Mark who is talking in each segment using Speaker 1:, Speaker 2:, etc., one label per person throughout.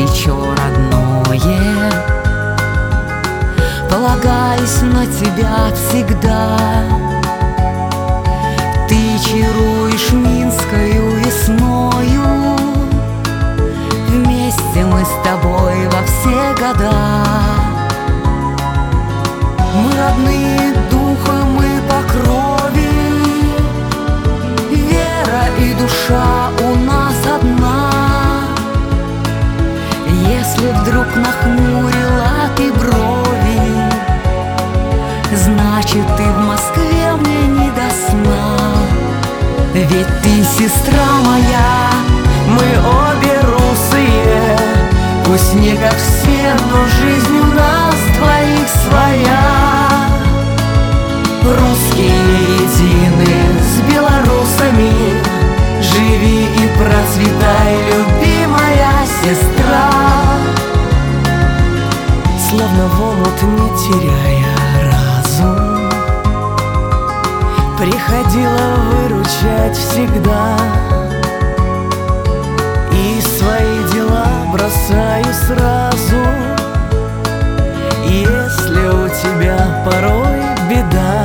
Speaker 1: плечо родное, полагаясь на тебя всегда. Ты чаруешь минскою весною, вместе мы с тобой во все года. Мы родные духом и по крови, вера и душа у нас одна. Если вдруг нахмурила ты брови, значит, ты в Москве мне не до сна. Ведь ты сестра моя, мы обе русые, пусть не как все, но жизнь у нас двоих своя. Русские едины с белорусами, живи и процветай, любимая сестра. Словно в омут, не теряя разум, приходила выручать всегда. И свои дела бросаю сразу, если у тебя порой беда.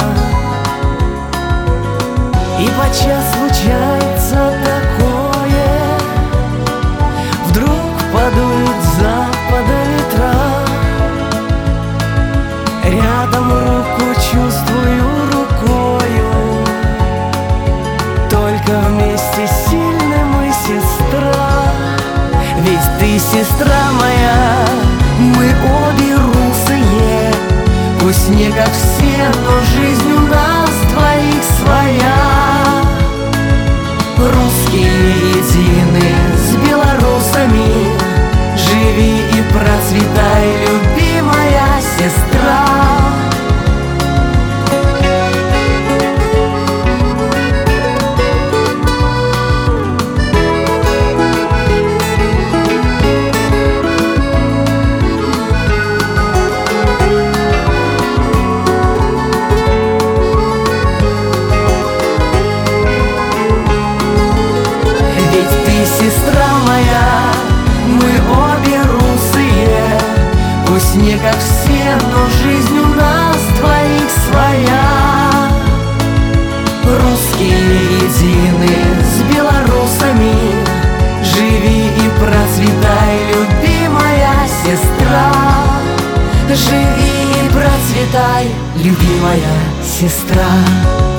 Speaker 1: И подчас случается такое, вдруг подует с запада ветра. Рядом руку чувствую рукою, только вместе сильны мы, сестра. Ведь ты сестра моя, мы обе русые, пусть не как все, но жизнь у нас двоих своя. Русские едины с белорусами, живи и процветай, любимая сестра. Сестра моя, мы обе русые, пусть не как все, но жизнь у нас двоих своя. Русские едины с белорусами, живи и процветай, любимая сестра. Живи и процветай, любимая сестра.